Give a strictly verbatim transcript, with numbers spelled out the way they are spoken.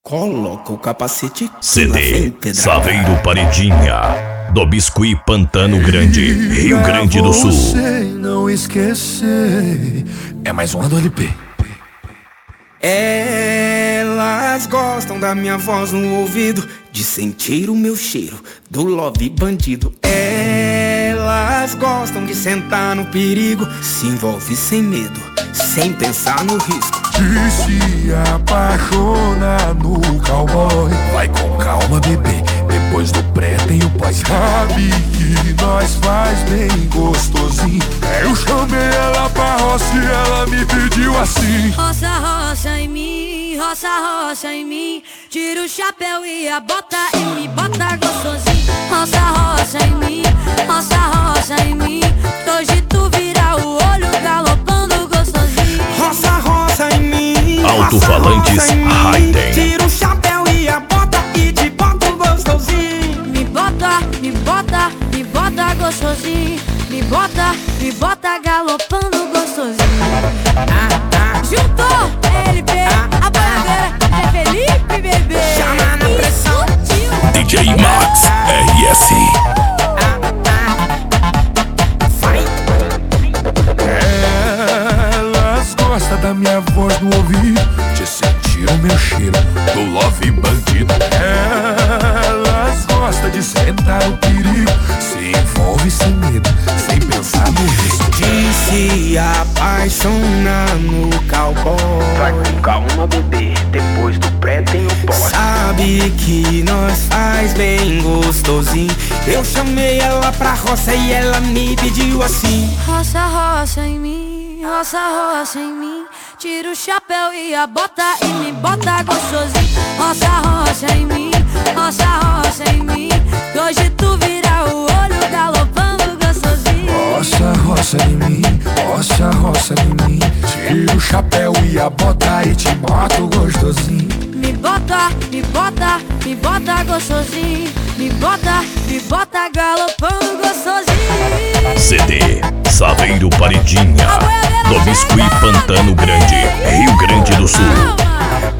Coloca o capacete. C D Saveiro Paredinha, do Biscuit Pantano Grande, Rio Grande do Sul. Você não esquecer. É mais uma do L P. Elas gostam da minha voz no ouvido, de sentir o meu cheiro do love bandido. Elas gostam de sentar no perigo, se envolve sem medo, sem pensar no risco. E se apaixona no cowboy. Vai com calma, bebê, depois do pré tem o pós. Sabe que nós faz bem gostosinho. Eu chamei ela pra roça e ela me pediu assim: roça, roça em mim, roça, roça em mim. Tira o chapéu e a bota e me bota gostosinho. Roça, roça em mim, roça, roça em mim. Hoje tu vira o olho galopando gostosinho. Roça, roça em mim, Alto-falantes Raiden. Tira o chapéu e a bota e te bota gostosinho. Me bota, me bota, me bota gostosinho. Me bota, me bota galopando gostosinho. Ah, ah. Juntou L P, a bandeira é Felipe, bebê. Chama na pressão. D J Max R S. Elas gostam da minha voz no ouvido, de sentir o meu cheiro do love bandido. Elas gostam de sentar no perigo, se envolve sem medo, sem pensar no risco. De se apaixonar no cowboy. Vai com calma, bebê, depois do pré tem o pós. Sabe que nós faz bem gostosinho. Eu chamei ela pra roça e ela me pediu assim: roça, roça em mim, roça, roça em mim. Tira o chapéu e a bota e me bota gostosinho. Roça, roça em mim, roça, roça em mim. Hoje tu vira o olho galopando gostosinho. Roça, roça em mim, roça, roça em mim. Tira o chapéu e a bota e te boto gostosinho. Me bota, me bota, me bota gostosinho. Me bota, me bota galopando gostosinho. C D Saveiro Paredinha, do Biscuit Pantano Grande, Rio Grande do Sul.